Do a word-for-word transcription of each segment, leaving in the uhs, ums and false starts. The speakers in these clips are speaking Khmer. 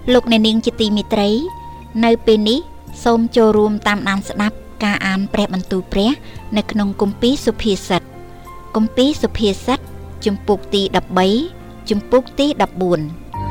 លោកអ្នកនាងជាទីមេត្រីនៅពេលនេះសូមចូលរួមតាមដានស្ដាប់ការអានព្រះបន្ទូលព្រះនៅក្នុងគម្ពីរសុភាសិតគម្ពីរសុភាសិតជំពូកទីដប់បីជំពូកទីដប់បួន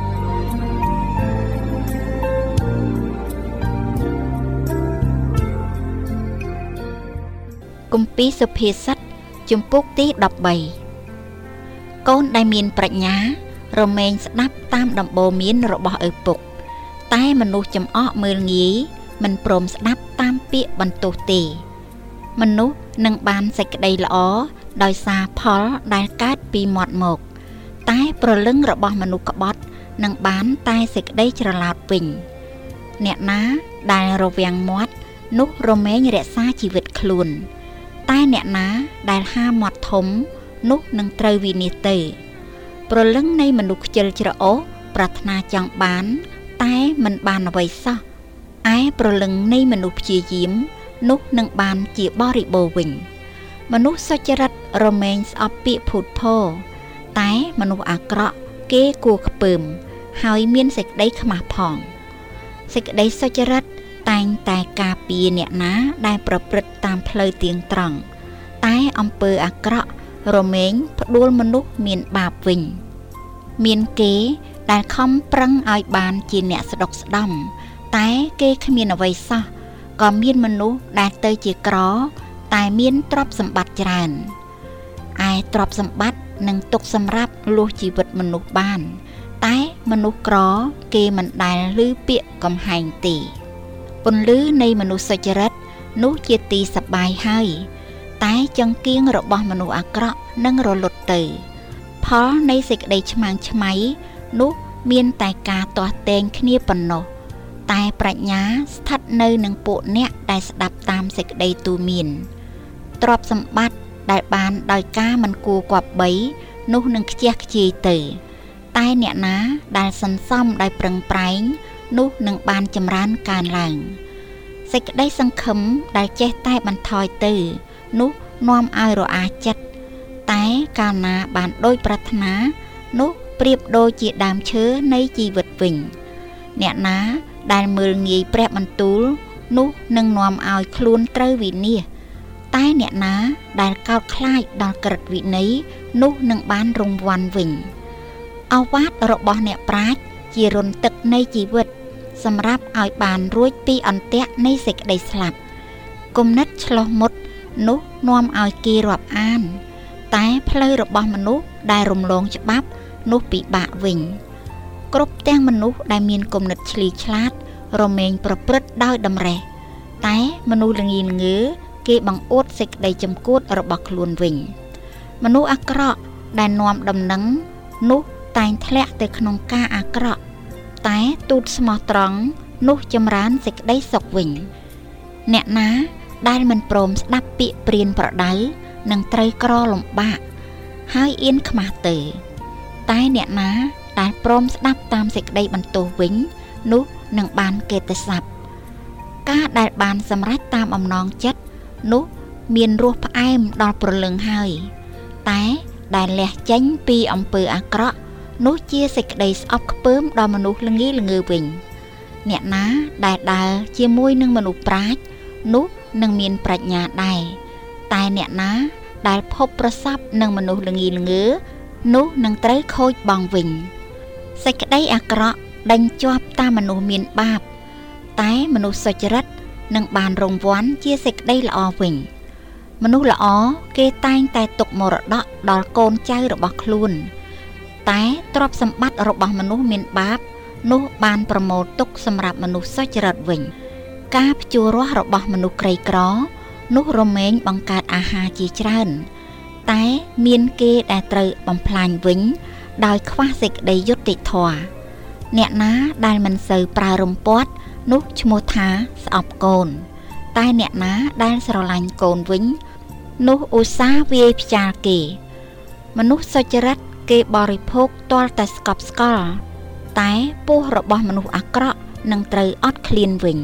គម្ពីរសុភាសិតជំពូកទីដប់បីកូនដែលមានប្រាជ្ញារមែងស្ដាប់តាមដំបូន្មានរបស់ឪពុកតែមនុស្សចំអកមើលងាយមិនព្រមស្ដាប់តាមពាក្យបន្ទោសទេមនុស្សនឹងបានសេចក្តីល្អដោយសារផលដែលកើតពីមាត់មកតែព្រលឹងរបស់មនុស្សក្បត់នឹងបានតែសេចក្តីច្រឡោតវិញអ្នកណាដែលរវាំងមាត់នោះរមែងរក្សាជីវិតខ្លួនតែអ្នកណាដែលហាមាត់ធំនោះនឹងត្រូវវិនាសទៅព្រលឹងនៃមនុស្សខ្ជិលច្រអូសប្រាថ្នាចង់បានតែមិនបានអ្វីសោះឯព្រលឹងនៃមនុស្សព្យាយាមនោះនឹងបានជាបរិបូរណ៍វិញមនុស្សសុចរិតរមែងស្អប់ពាក្យភូតភរតែមនុស្សអាក្រក់គេគួរខ្ពើមហើយមានសេចក្តីខ្មាស់ផងសេចក្តីសុចរិតតែងតែការពារអ្នកណាដែលប្រព្រឹត្តតាមផ្លូវទៀងត្រង់តែអំពើអាក្រក់រមែងផ្ដួលមនុស្សមានបាបវិញមានគេដែលខំប្រឹងឲ្យបានជាអ្នកស្ដុកស្ដំតែគេគ្មានអ្វីសោះក៏មានមនុស្សដែលទៅជាក្រតែមានទ្រព្យសម្បត្តិច្រើនឯទ្រព្យសម្បត្តិនឹងទុកសម្រាប់លួសជីវិតមនុស្សបានតែមនុស្សក្រគេមិនដែលឮពាក្យកំហែងទេពន្លឺនៃមនុស្សសុចរិតនោះជាទីសប្បាយហើយតែចង្កៀងរបស់មនុស្សអាក្រក់នឹងរលត់ទៅផលនៃសេចក្តីឆ្មាំងឆ្មៃនោះមានតែការទាស់ទែងគ្នាប៉ុណ្ណោះតែប្រាជ្ញាស្ថិតនៅនឹងពួកអ្នកដែលស្ដាប់តាមសេចក្តីទូន្មានទ្រព្យសម្បត្តិដែលបានដោយការមិនគួរគប្បីនោះនឹងខ្ជះខ្ជាយទៅតែអ្នកណាដែលសន្សំដោយប្រឹងប្រែងនោះនឹងបានចម្រើនកើនឡើងសេចក្តីសង្ឃឹមដែលចេះតែបន្ថយទៅនោះនាំឲ្យរអាចិត្តតែកាលណាបានដូចប្រាថ្នានោះប្រៀបដូចជាដើមឈើនៃជីវិតវិញអ្នកណាដែលមើលងាយព្រះបន្ទូលនោះនឹងនាំឲ្យខ្លួនត្រូវវិនាសតែអ្នកណាដែលកោតខ្លាចដល់ក្រឹតវិន័យនោះនឹងបានរង្វាន់វិញឱវាទរបស់អ្នកប្រាជ្ញជារន្ធទឹកនៃជីវិតសម្រាប់ឲ្យបានរួចពីអន្ទាក់នៃសេចក្តីស្លាប់គំនិតឆ្លោះមុតនោះនាំឲ្យគេរាប់អានតែផ្លូវរបស់មនុស្សដែលរំលងច្បាប់នោះពិបាកវិញគ្រប់ទាំងមនុស្សដែលមានគំនិតឆ្លីឆ្លាតរមែងប្រព្រឹត្តដោយតម្រេះតែមនុស្សល្ងីល្ងើគេបង្អួតសេចក្តីចំគួតរបស់ខ្លួនវិញមនុស្សអាក្រក់ដែលនាំដំណឹងនោះតែងធ្លាក់ទៅក្នុងការអាក្រក់តែទូតស្មោះត្រង់នោះចម្រើនសេចក្តីសុខវិញអ្នកណាដែលមិនព្រមស្ដាប់ពាក្យព្រានប្រដៅនឹងត្រូវក្រលំបាកហើយអៀនខ្មាស់ទៅតែអ្នកណាដែលព្រមស្ដាប់តាមសេចក្តីបន្ទោសវិញនោះនឹងបានកិត្តិស័ព្ទការដែលបានសម្រេចតាមអំណងចិត្តនោះមានរសផ្អែមដល់ព្រលឹងហើយតែដែលលះចេញពីអំពើអាក្រក់នោះជាសេចក្តីស្អប់ខ្ពើមដល់មនុស្សល្ងីល្ងើវិញអ្នកណាដែលដើរជាមួយនឹងមនុស្សប្រាជ្ញនោះនឹងមានប្រាជ្ញាដែរតែអ្នកណាដែលភពប្រសពនឹងមនុស្សល្ងីល្ងើនោះនឹងត្រូវខូចបង់វិញសេចក្តីអាក្រក់ដេញជាប់តាមមនុស្សមានបាបតែមនុស្សសុចរិតនឹងបានរង្វាន់ជាសេចក្តីល្អវិញមនុស្សល្អគេតែងតែទុកមរតកដល់កូនចៅរបស់ខ្លួនតែទ្រព្យសម្បត្តិរបស់មនុស្សមានបាបនោះបានប្រមូលទុកសម្រាប់មនុស្សសុចរិតវិញការភ្ជួររាស់របស់មនុស្សក្រីក្រនោះរមែងបង្កើតអាហារជាច្រើនតែមានគេដែលត្រូវបំផ្លាញវិញដោយខ្វះសេចក្តីយុត្តិធម៌អ្នកណាដែលមិនសូវប្រើរំពាត់នោះឈ្មោះថាស្អប់កូនតែអ្នកណាដែលស្រឡាញ់កូនវិញនោះឧស្សាហ៍វាយផ្ចាលគេមនុស្សសុចរិតគេបរិភោគទាល់តែស្កប់ស្កល់តែពោះរបស់មនុស្សអាក្រក់នឹងត្រូវអត់ឃ្លានវិញ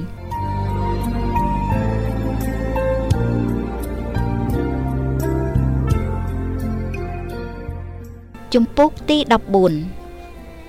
ជំពូកទីដប់បួន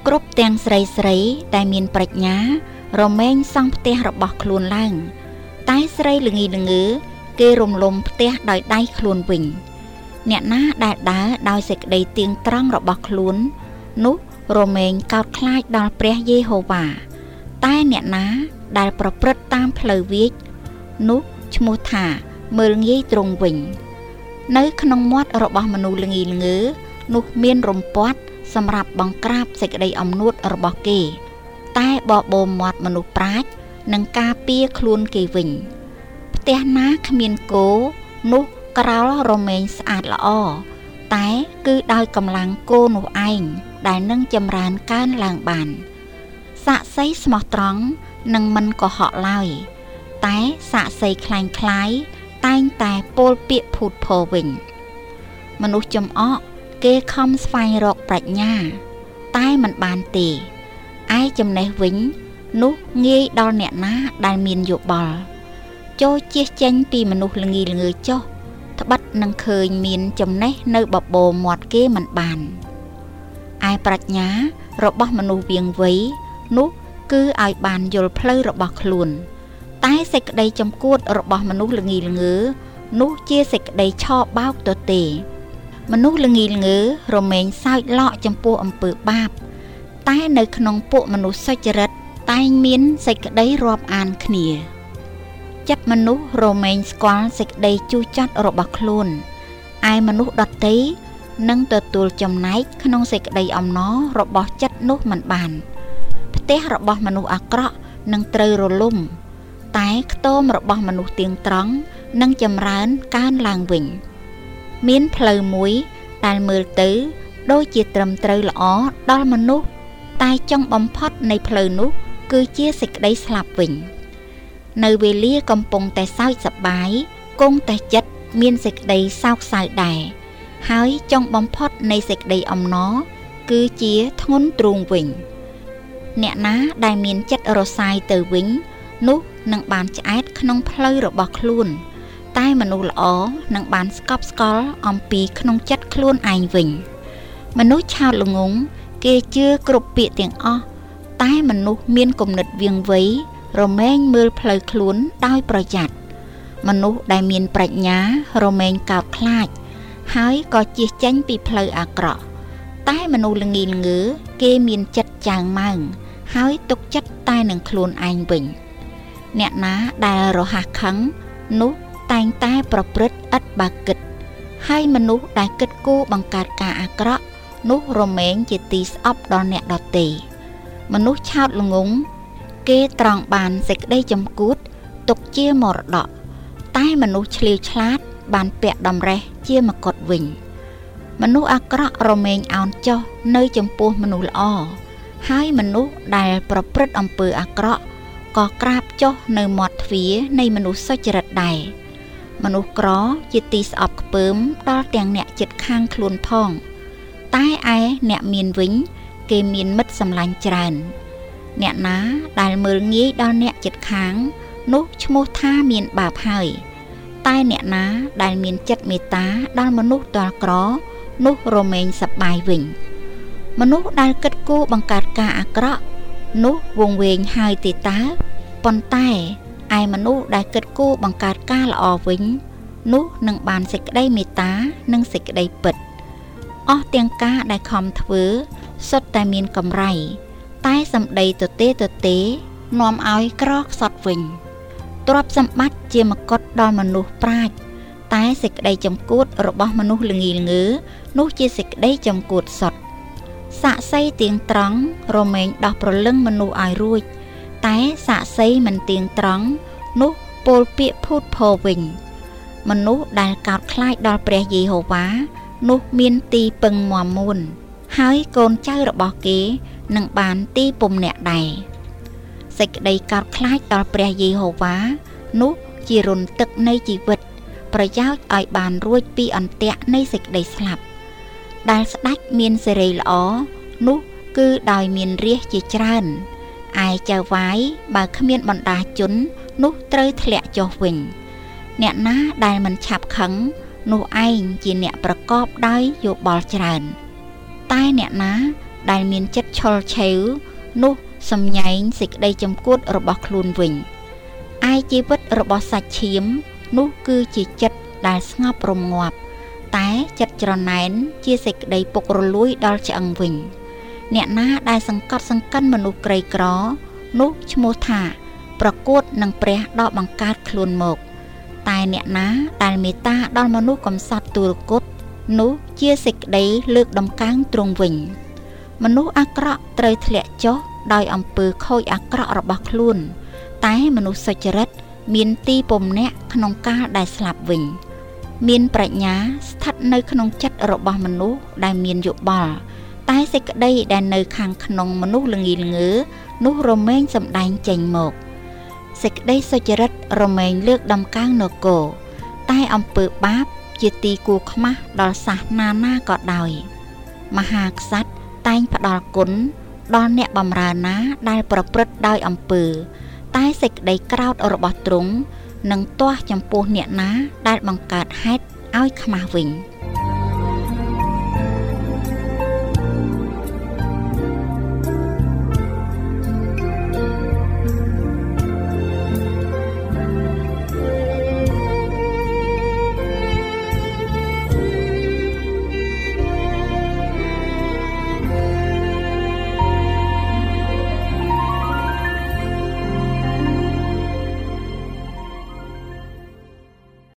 គ្រប់ទាំងស្រីស្រីដែលមានប្រាជ្ញារមែងសង់ផ្ទះរបស់ខ្លួនឡើងតែស្រីល្ងីល្ងើគេរំលំផ្ទះដោយដៃខ្លួនវិញអ្នកណាដែលដើរដោយសេចក្តីទៀងត្រង់របស់ខ្លួននោះរមែងកោតខ្លាចដល់ព្រះយេហូវ៉ាតែអ្នកណាដែលប្រព្រឹត្តតាមផ្លូវវាចនោះឈ្មោះថាមើលងាយទ្រង់វិញនៅក្នុងមាត់របស់មនុស្សល្ងីល្ងើនោះមានរំពាត់សម្រាប់បង្ក្រាបសេចក្តីអំនួតរបស់គេតែបបោមាត់មនុស្សប្រាជ្ញនឹងការពារខ្លួនគេវិញផ្ទះណាគ្មានគោនោះក្រោលរមែងស្អាតល្អតែគឺដោយកម្លាំងគោនោះឯងដែលនឹងចម្រើនកើនឡើងបានសាក្សីស្មោះត្រង់នឹងមិនកុហកឡើយតែសាក្សីคล้ายคล้ายតែងតែពោលពាក្យភូតភរវិញមនុស្សចំអកគេខំស្វែងរកប្រាជ្ញាតែមិនបានទេឯចំណេះវិញនោះងាយដល់អ្នកណាដែលមានយោបល់ចូលជៀសចេញពីមនុស្សល្ងីល្ងើចុះត្បិតនឹងឃើញមានចំណេះនៅបបោមាត់គេមិនបានឯប្រាជ្ញារបស់មនុស្សវាងវៃនោះគឺឲ្យបានយល់ផ្លូវរបស់ខ្លួនតែសេចក្តីចំគួតរបស់មនុស្សល្ងីល្ងើនោះជាសេចក្តីឆោបោកទទេមនុស្សល្ងីល្ងើរមែងសើចឡកចំពោះអំពើបាបតែនៅក្នុងពួកមនុស្សសុចរិតតែងមានសេចក្តីរាប់អានគ្នាចិត្តមនុស្សរមែងស្គាល់សេចក្តីជូរចត់របស់ខ្លួនឯមនុស្សដទៃនឹងទទួលចំណែកក្នុងសេចក្តីអំណររបស់ចិត្តនោះមិនបានផ្ទះរបស់មនុស្សអាក្រក់នឹងត្រូវរលំតែខ្ទមរបស់មនុស្សទៀងត្រង់នឹងចម្រើនកើនឡើងវិញមានផ្លូវមួយដែលមើលទៅដូចជាត្រឹមត្រូវល្អដល់មនុស្សតែចុងបំផុតនៃផ្លូវនោះគឺជាសេចក្តីស្លាប់វិញនៅវេលាកំពុងតែសើចសប្បាយគង់តែចិត្តមានសេចក្តីសោកសៅដែរហើយចុងបំផុតនៃសេចក្តីអំណរគឺជាធ្ងន់ទ្រូងវិញអ្នកណាដែលមានចិត្តរសាយទៅវិញនោះនឹងបានឆ្អែតក្នុងផ្លូវរបស់ខ្លួនតែមនុស្សល្អនឹងបានស្កប់ស្កល់អំពីក្នុងចិត្តខ្លួនឯងវិញមនុស្សឆោតល្ងង់គេជឿគ្រប់ពាក្យទាំងអស់តែមនុស្សមានគំនិតវាងវៃរមែងមើលផ្លូវខ្លួនដោយប្រយ័ត្នមនុស្សដែលមានប្រាជ្ញារមែងកោតខ្លាចហើយក៏ជៀសចេញពីផ្លូវអាក្រក់តែមនុស្សល្ងីល្ងើគេមានចិត្តចាងម៉ើងហើយទុកចិត្តតែនឹងខ្លួនឯងវិញអ្នកណាដែលរហ័សខឹងនោះតែងតែប្រព្រឹត្តឥតបាគិតហើយមនុស្សដែលគិតគូរបង្កើតការអាក្រក់នោះរមែងជាទីស្អប់ដល់អ្នកដទៃមនុស្សឆោតល្ងង់គេត្រង់បានសេចក្តីចំគួតទុកជាមរតកតែមនុស្សឆ្លៀវឆ្លាតបានពាក់តម្រេះជាមកុដវិញមនុស្សអាក្រក់រមែងអោនចុះនៅចំពោះមនុស្សល្អហើយមនុស្សដែលប្រព្រឹត្តអំពើអាក្រក់ក៏ក្រាបចុះនៅមាត់ទ្វារនៃមនុស្សសុចរិតដែរមនុស្សក្រជាទីស្អប់ខ្ពើមដល់ទាំងអ្នកជិតខាងខ្លួនផងតែឯអ្នកមានវិញគេមានមិត្តសម្លាញ់ច្រើនអ្នកណាដែលមើលងាយដល់អ្នកជិតខាងនោះឈ្មោះថាមានបាបហើយតែអ្នកណាដែលមានចិត្តមេត្តាដល់មនុស្សទាល់ក្រនោះរមែងសប្បាយវិញមនុស្សដែលគិតគូរបង្កើតការអាក្រក់នោះវង្វេងហើយទេតើប៉ុន្តែឯមនុស្សដែលគិតគូរបង្កើតការល្អវិញនោះនឹងបានសេចក្តីមេត្តានិងសេចក្តីពិតអស់ទាំងការដែលខំធ្វើសុទ្ធតែមានកម្រៃតែសម្ដីទទេទទេនាំឲ្យក្រខ្សត់វិញទ្រព្យសម្បត្តិជាមកុដដល់មនុស្សប្រាជ្ញតែសេចក្តីចំគួតរបស់មនុស្សល្ងីល្ងើនោះជាសេចក្តីចំគួតសុទ្ធសាក្សីទៀងត្រង់រមែងដោះប្រលឹងមនុស្សឲ្យរួចតែសាក្សីមិនទៀងត្រង់នោះពោលពាក្យភូតភរវិញមនុស្សដែលកោតខ្លាចដល់ព្រះយេហូវ៉ានោះមានទីពឹងមាំមួនហើយកូនចៅរបស់គេនឹងបានទីពំនាក់ដែរសេចក្តីកោតខ្លាចដល់ព្រះយេហូវ៉ានោះជារុនទឹកនៃជីវិតប្រយោជន៍ឲ្យបានរួចពីអន្ទាក់នៃសេចក្តីស្លាប់ដែលស្ដេចមានសេរីល្អនោះគឺដោយមានរាជជាច្រើនឯចៅវាយបើគ្មានបណ្ដាជននោះត្រូវធ្លាក់ចុះវិញអ្នកណាដែលមិនឆាប់ខឹងនោះឯងជាអ្នកប្រកបដោយយោបល់ច្រើនតែអ្នកណាដែលមានចិត្តឆុលឆេវនោះសំញែងសេចក្តីចម្កួតរបស់ខ្លួនវិញឯជីវិតរបស់សាច់ឈាមនោះគឺជាចិត្តដែលស្ងប់រងាប់តែចិត្តច្រណែនជាសេចក្តីពុករលួយដល់ឆ្អឹងវិញអ្នកណាដែលសង្កត់សង្កិនមនុស្សក្រីក្រនោះឈ្មោះថាប្រកួតនឹងព្រះដ៏បង្កើតខ្លួនមកតែអ្នកណាដែលមេត្តាដល់មនុស្សកំសត់ទុរគតនោះជាសេចក្តីលើកដំកើងទ្រង់វិញមនុស្សអាក្រក់ត្រូវធ្លាក់ចុះដោយអំពើខូចអាក្រក់របស់ខ្លួនតែមនុស្សសុចរិតមានទីពំនាក់ក្នុងកាលដែលស្លាប់វិញមានប្រាជ្ញាស្ថិតនៅក្នុងចិត្តរបស់មនុស្សដែលមានយោបល់តែសេចក្តីដែលនៅខាងក្នុងមនុស្សល្ងីល្ងើនោះរមែងសម្ដែងចេញមកសេចក្តីសុចរិតរមែងលើកដំកើងនគរតែអំពើបាបជាទីគួរខ្មាស់ដល់សាសនាណាក៏ដោយមហាក្សត្រតែងផ្ដល់គុណដល់អ្នកបម្រើណាដែលប្រព្រឹត្តដោយអំពើតែសេចក្តីក្រោធរបស់ទ្រង់នឹងទាស់ចំពោះអ្នកណាដែលបង្កើតហេតុឲ្យខ្មាស់វិញ